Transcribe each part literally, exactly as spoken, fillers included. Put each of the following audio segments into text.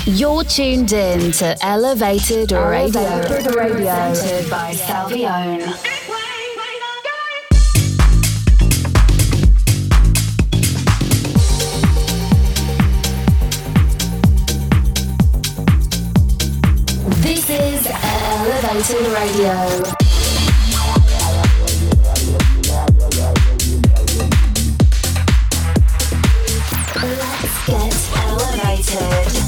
You're tuned in to Elevated Radio, Elevated Radio. Presented by Salvione. This is Elevated Radio. Let's get elevated.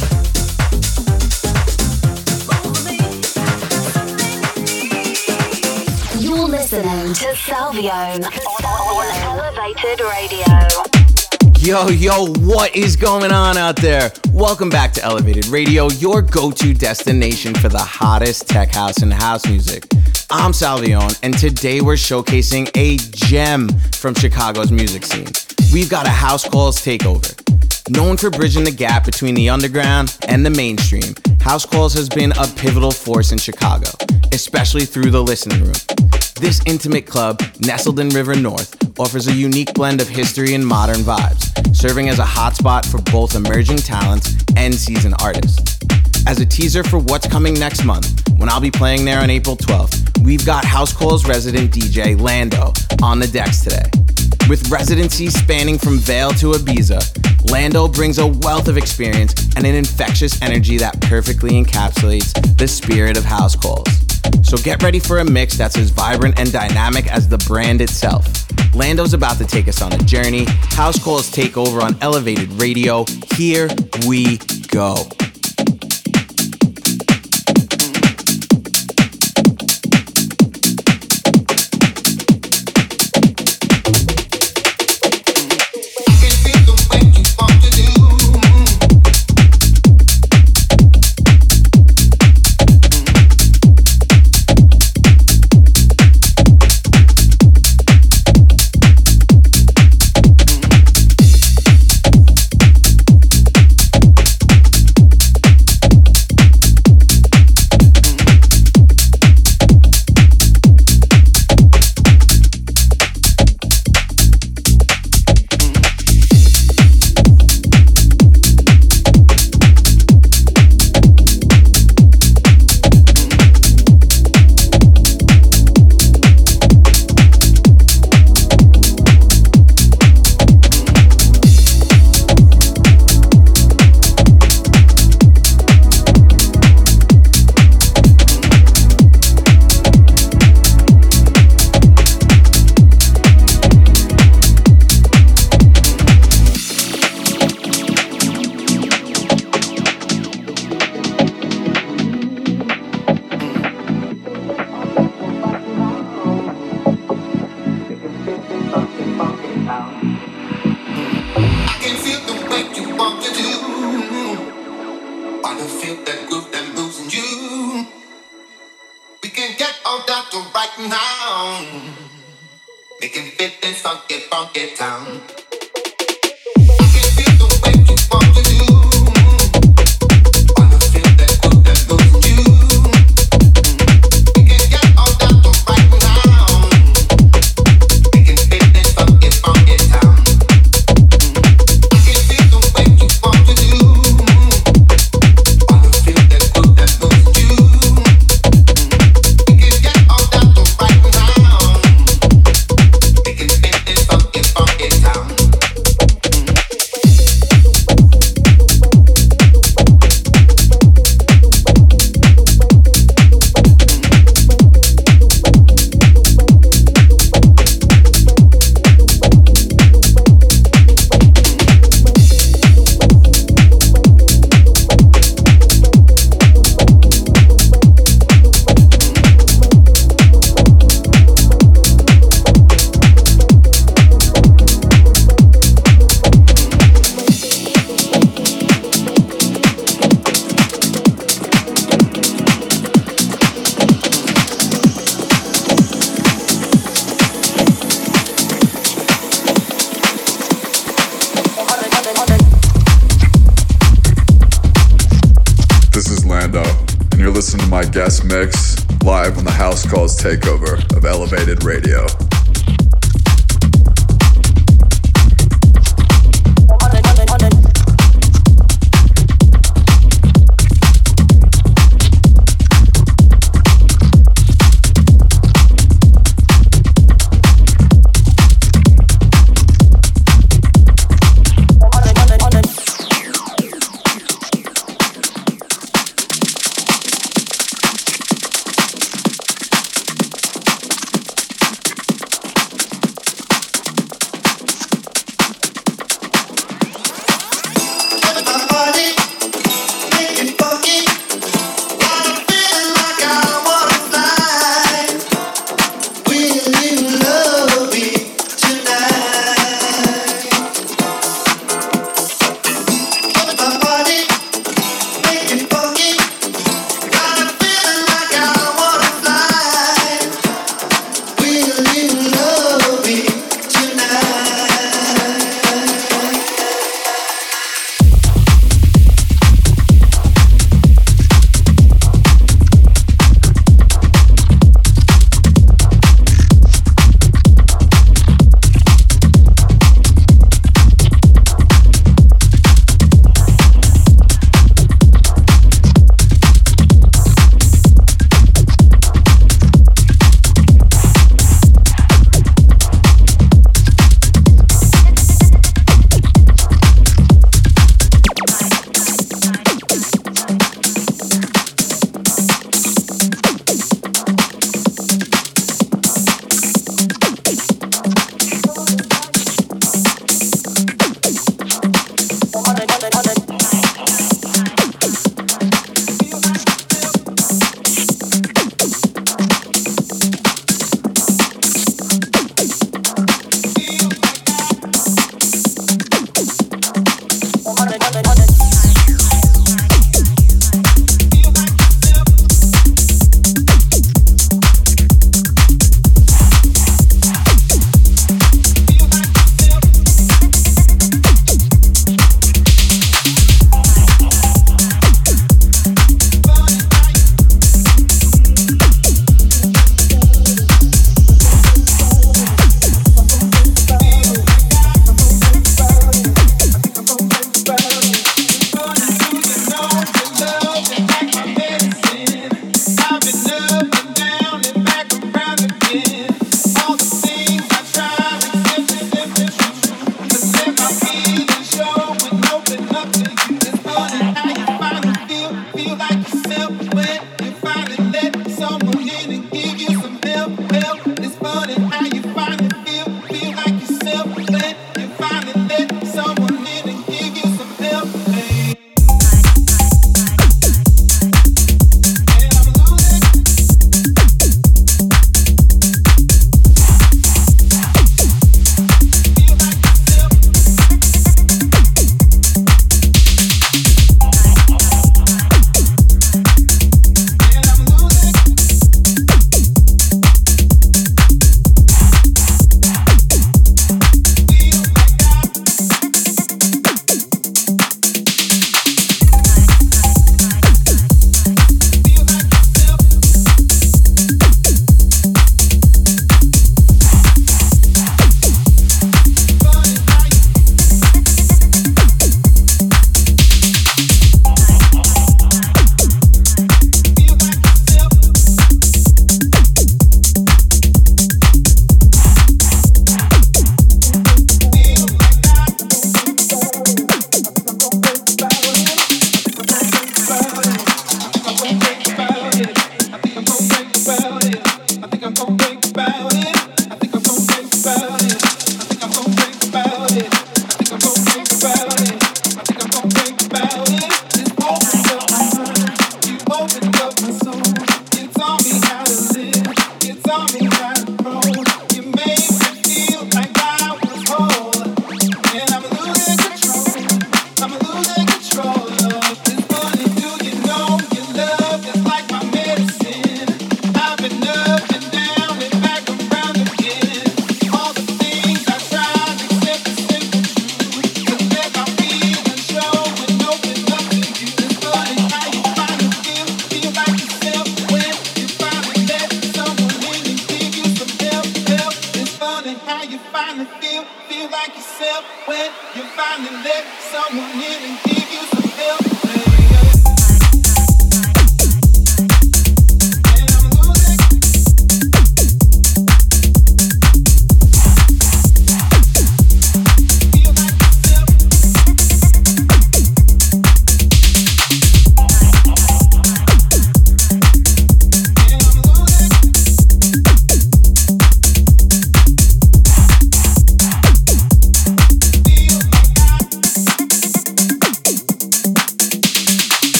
You're listening to Salvione on Elevated Radio. Yo, yo, what is going on out there? Welcome back to Elevated Radio, your go-to destination for the hottest tech house and house music. I'm Salvione, and today we're showcasing a gem from Chicago's music scene. We've got a House Calls takeover. Known for bridging the gap between the underground and the mainstream, House Calls has been a pivotal force in Chicago, especially through the listening room. This intimate club, nestled in River North, offers a unique blend of history and modern vibes, serving as a hotspot for both emerging talents and seasoned artists. As a teaser for what's coming next month, when I'll be playing there on April twelfth, we've got House Calls resident D J Lando on the decks today. With residencies spanning from Vail to Ibiza, Lando brings a wealth of experience and an infectious energy that perfectly encapsulates the spirit of House Calls. So get ready for a mix that's as vibrant and dynamic as the brand itself. Lando's about to take us on a journey. House Calls take over on Elevated Radio. Here we go. Guest mix live on the House Calls takeover of Elevated Radio.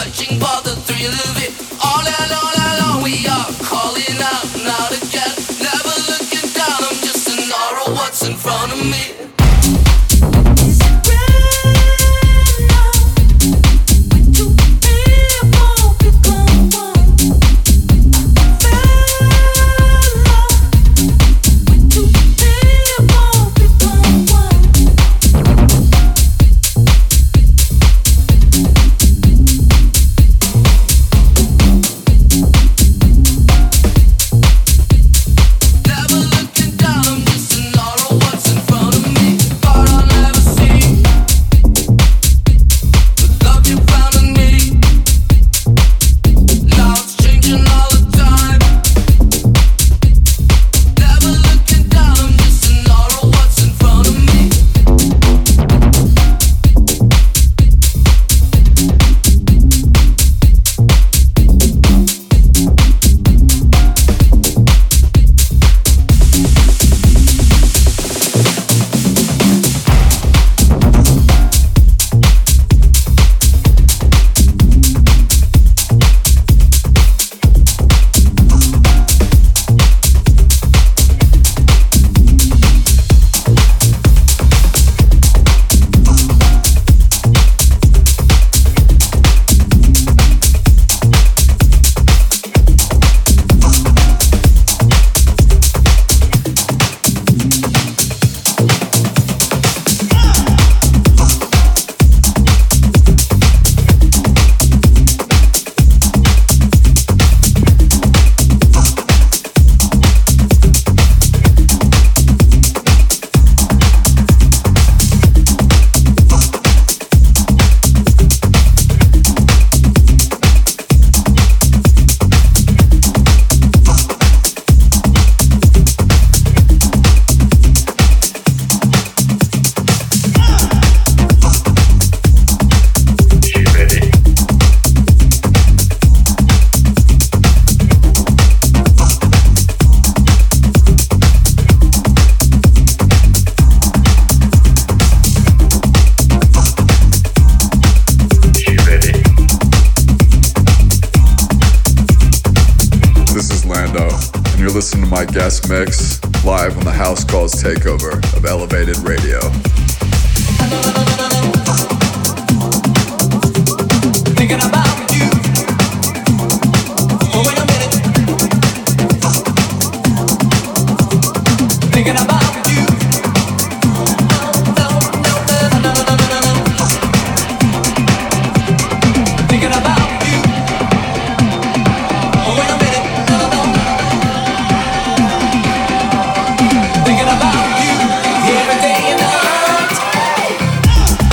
searching for the thrill of it. All alone, alone, we are calling out now to get. Never looking down, I'm just an aura. What's in front of me? Guest mix live on the House Calls Takeover of Elevated Radio. Thinking about you. Oh, wait a minute. Thinking about you. No, no, no, no, no, no, no, no. Thinking about you. Oh, wait a minute. No, no, no. Thinking about you every day and night.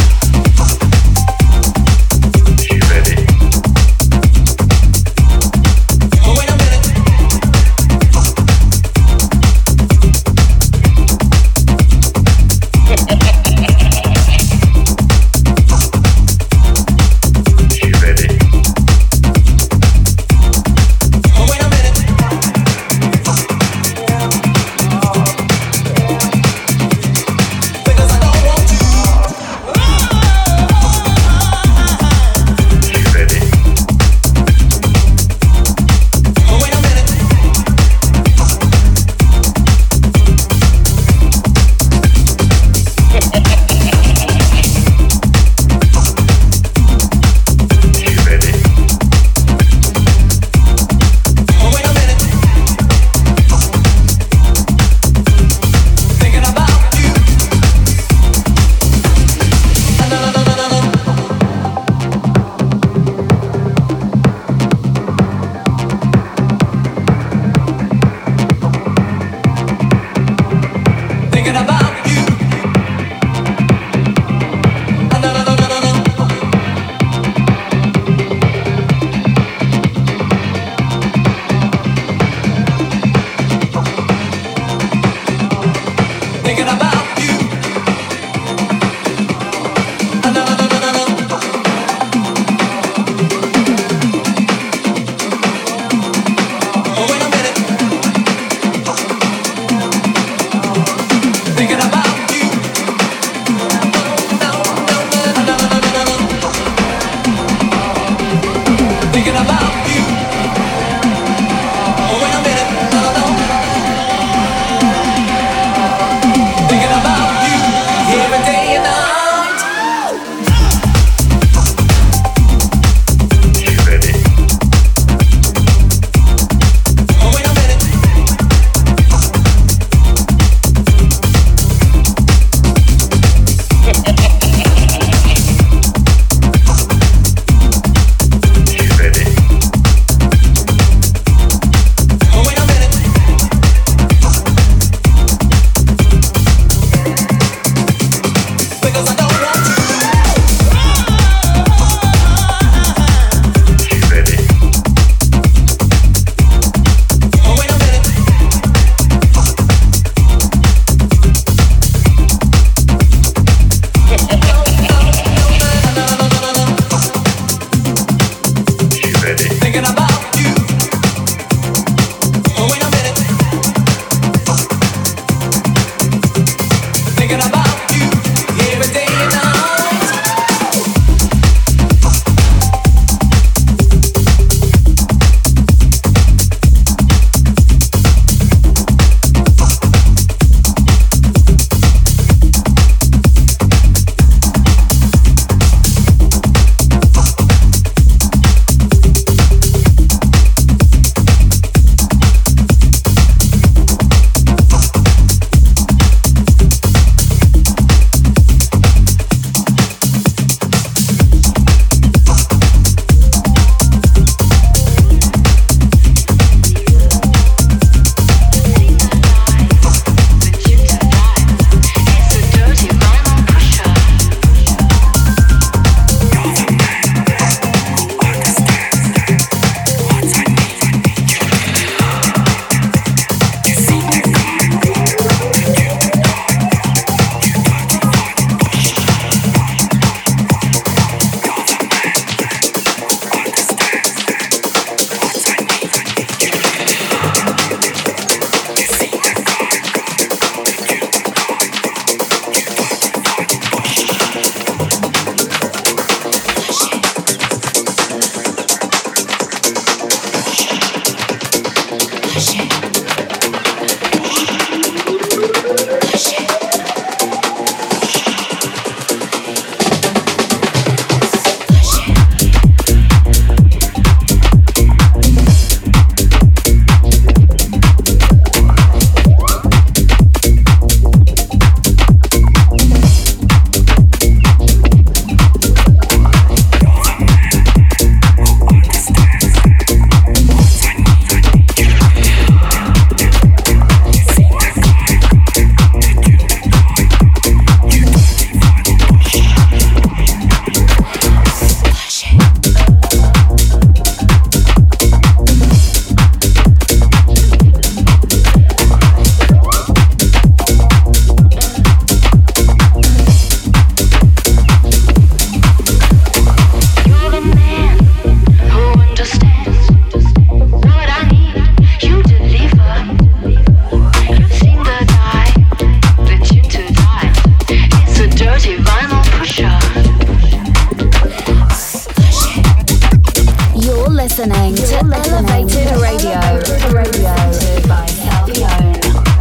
Elevated Radio. Radio. By Salvione.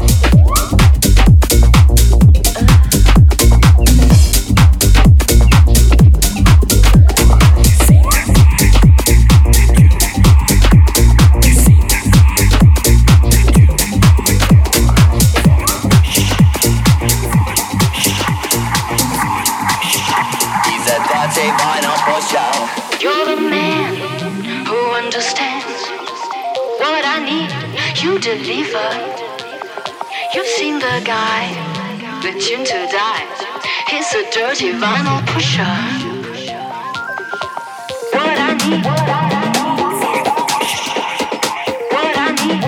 You're the man who understands what I need, you deliver. You've seen the guy with tune to die. He's a dirty vinyl pusher. What I need, what I need.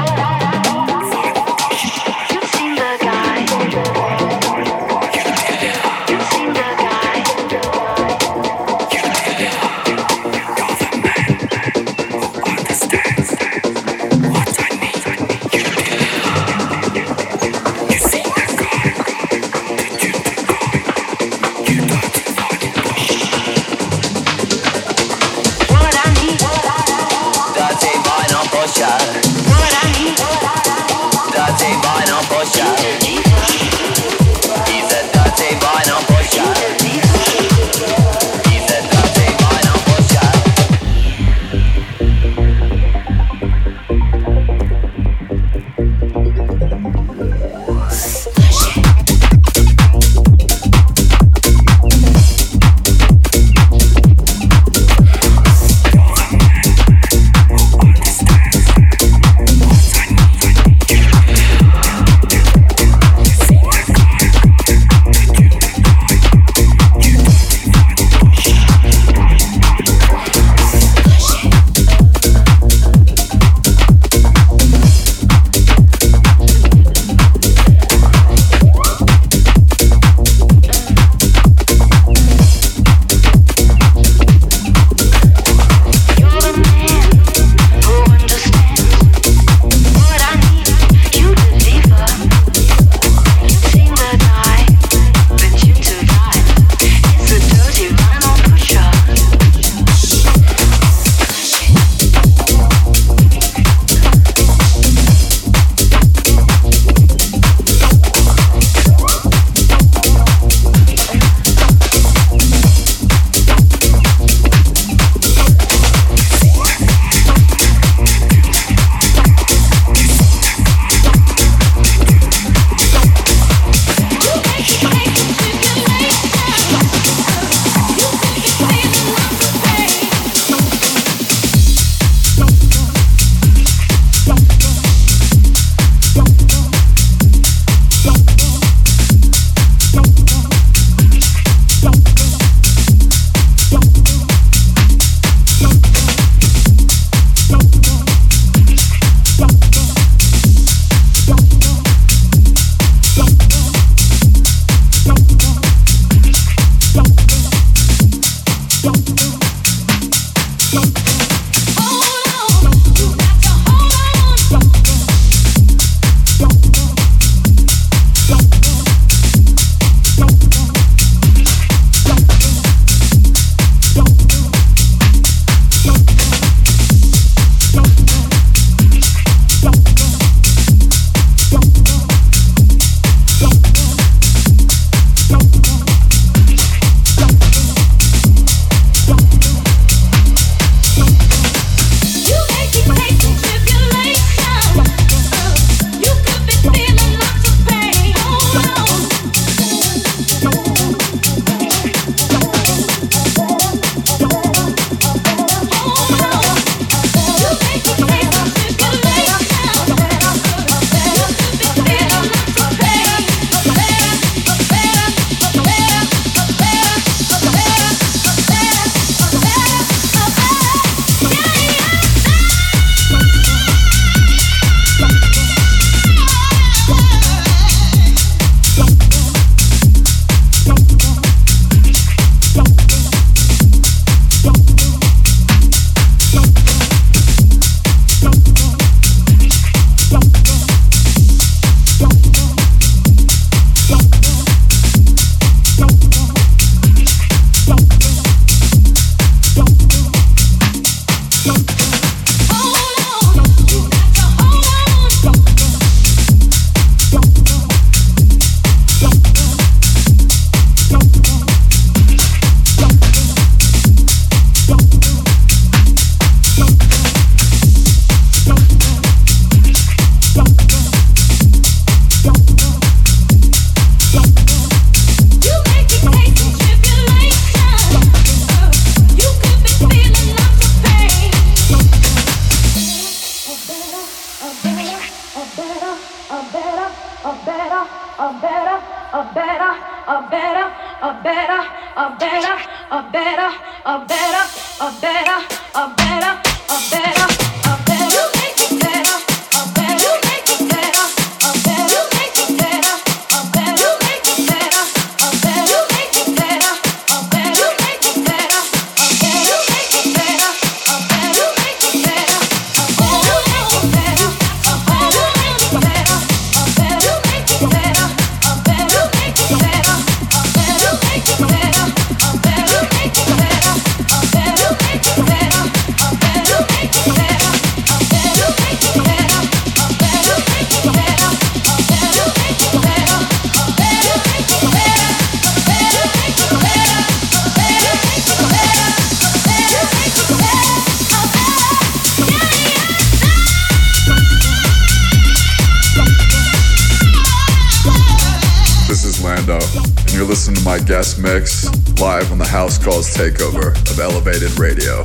You've seen the guy. You've seen the guy. What I need. Listen to my guest mix live on the House Calls Takeover of Elevated Radio.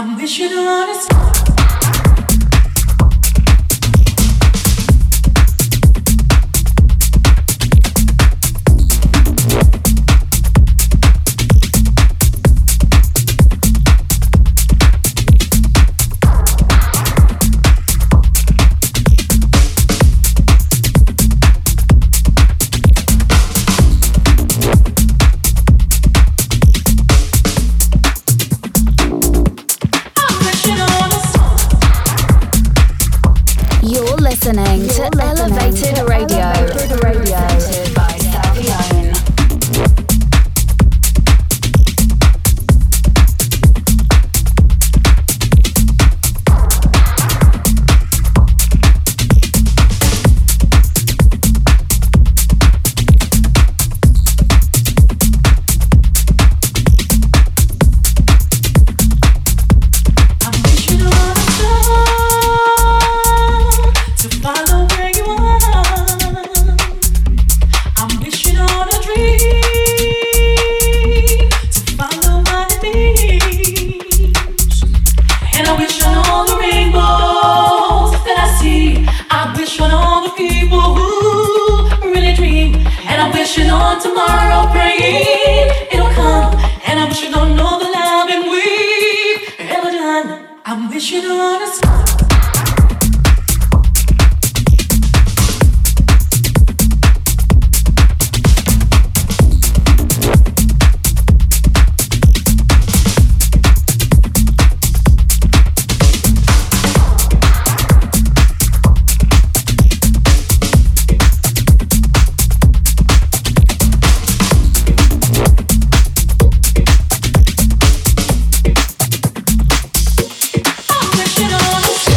I'm wishing on a listening to Elevated Radio. Presented by Salvione. wish it on a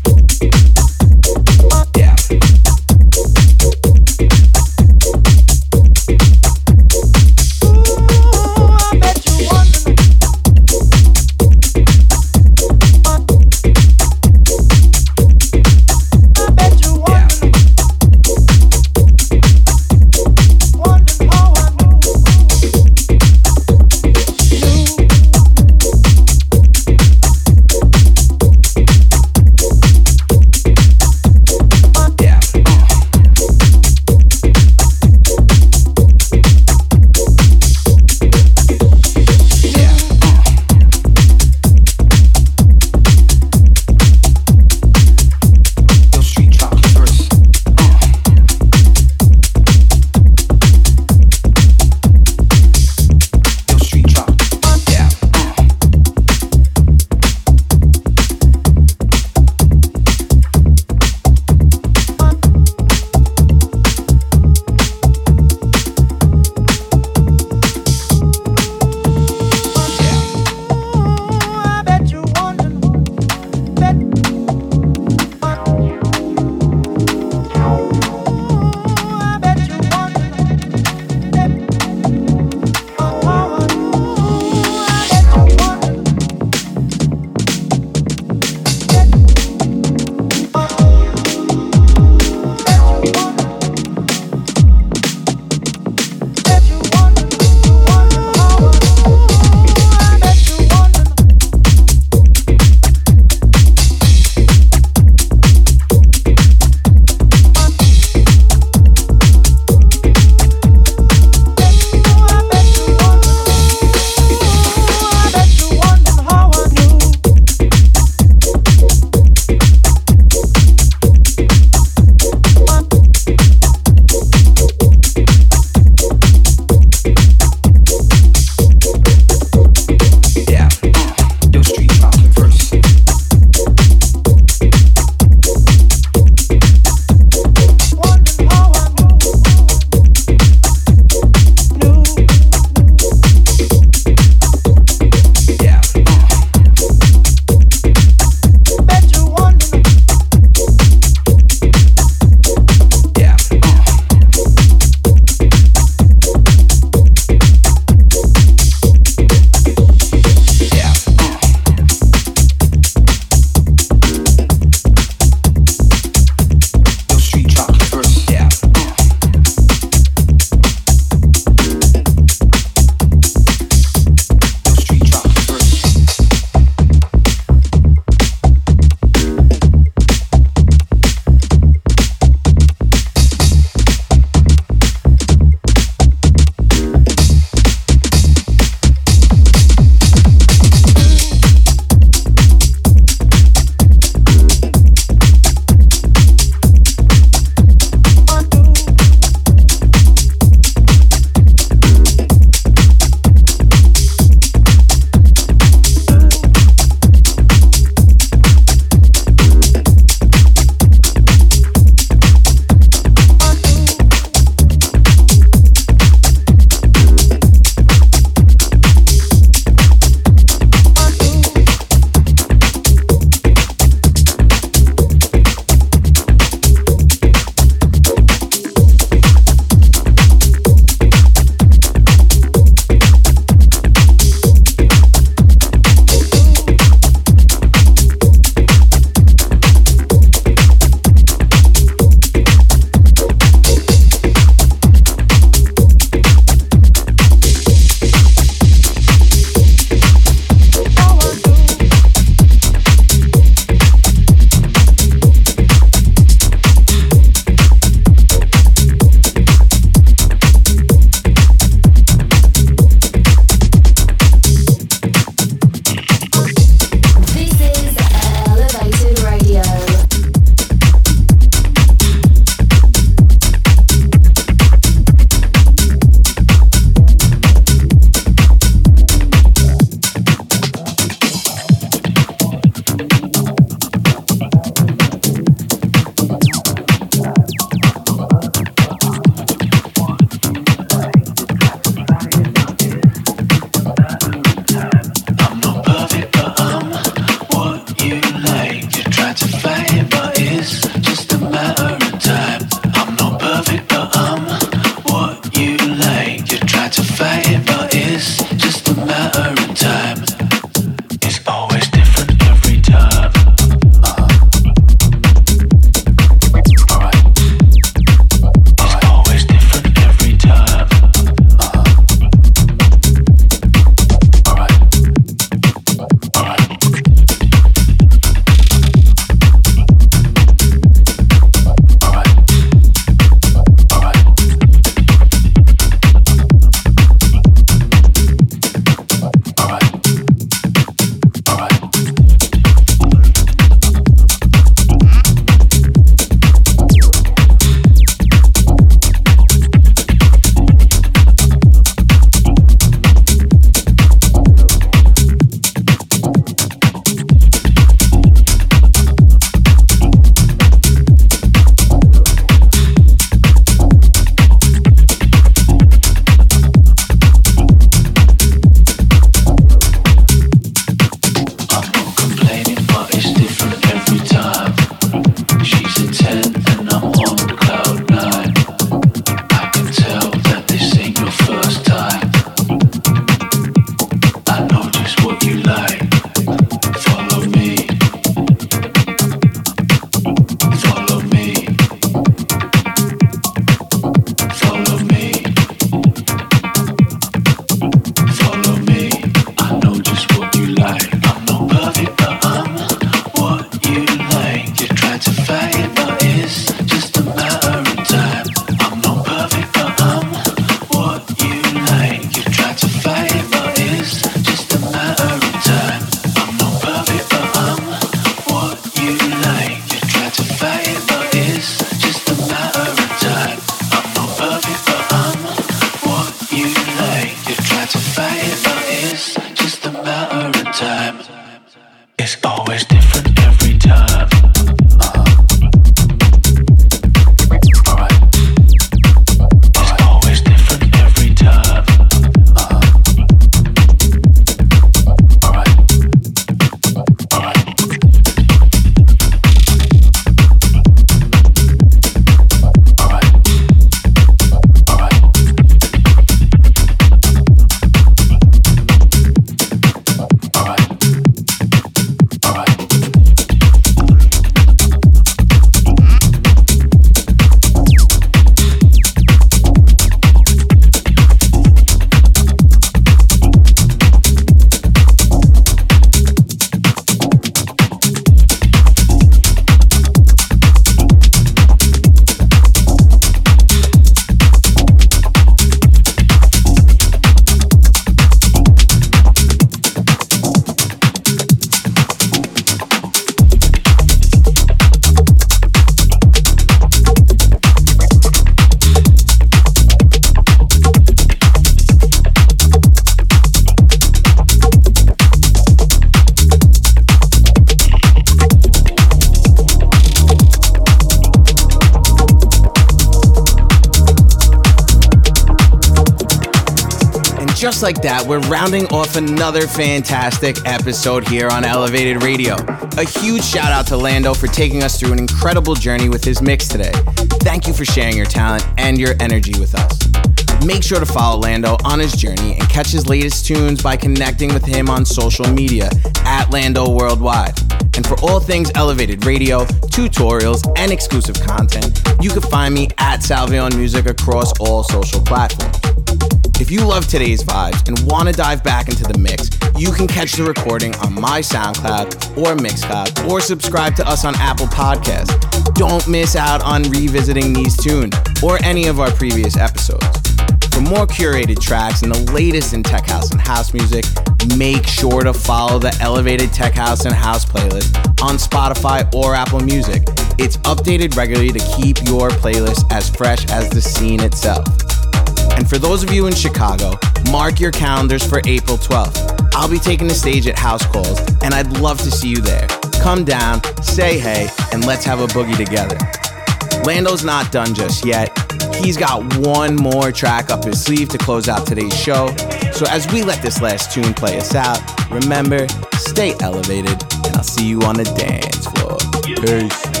just like that, we're rounding off another fantastic episode here on Elevated Radio. A huge shout out to Lando for taking us through an incredible journey with his mix today. Thank you for sharing your talent and your energy with us. Make sure to follow Lando on his journey and catch his latest tunes by connecting with him on social media at Lando Worldwide. And for all things Elevated Radio, tutorials, and exclusive content, you can find me at Salvion Music across all social platforms. If you love today's vibes and want to dive back into the mix, you can catch the recording on my SoundCloud or Mixcloud or subscribe to us on Apple Podcasts. Don't miss out on revisiting these tunes or any of our previous episodes. For more curated tracks and the latest in tech house and house music, make sure to follow the Elevated Tech House and House playlist on Spotify or Apple Music. It's updated regularly to keep your playlist as fresh as the scene itself. And for those of you in Chicago, mark your calendars for April twelfth. I'll be taking the stage at House Calls, and I'd love to see you there. Come down, say hey, and let's have a boogie together. Lando's not done just yet. He's got one more track up his sleeve to close out today's show. So as we let this last tune play us out, remember, stay elevated, and I'll see you on the dance floor. Peace.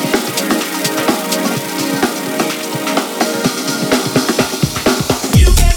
You get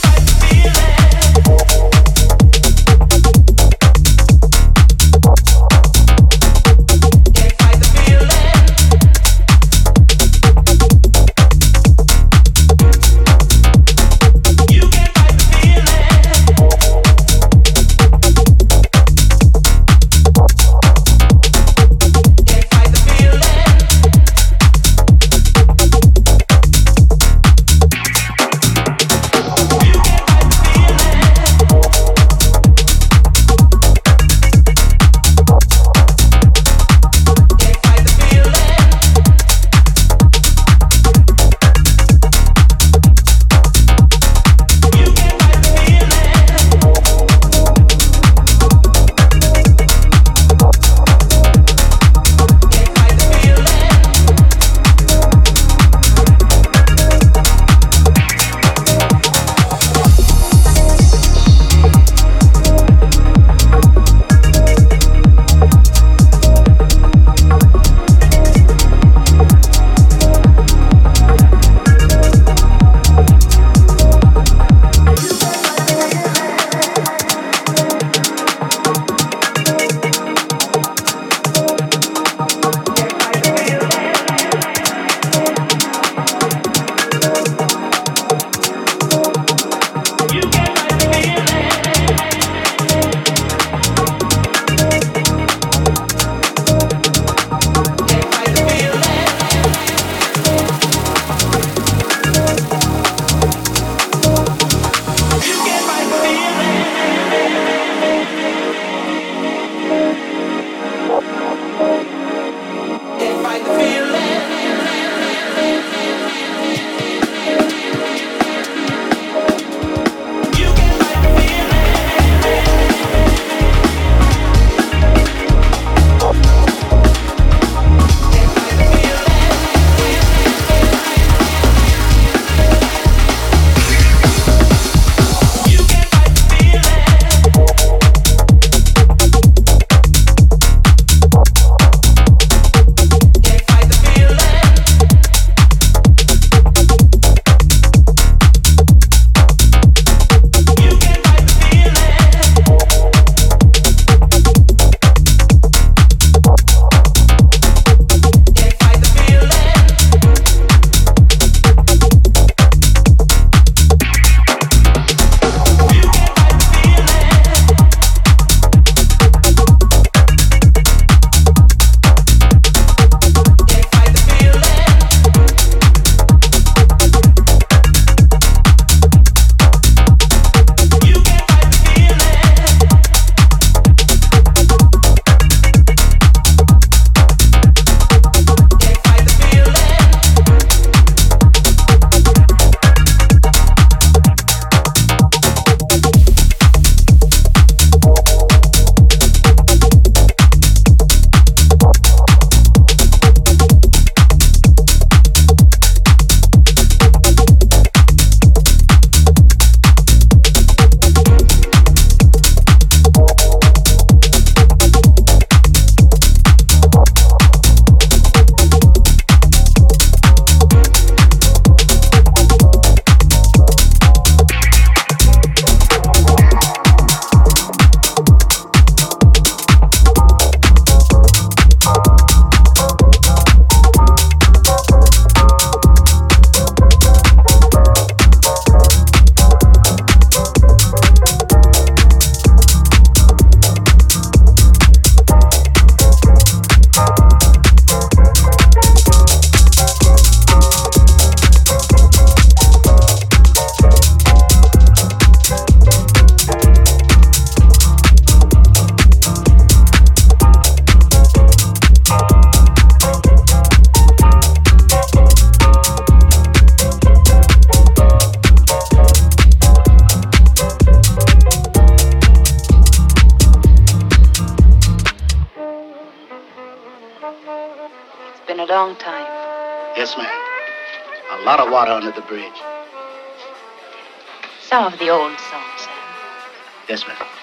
long time. Yes, ma'am. A lot of water under the bridge. Some of the old songs, Sam. Yes, ma'am.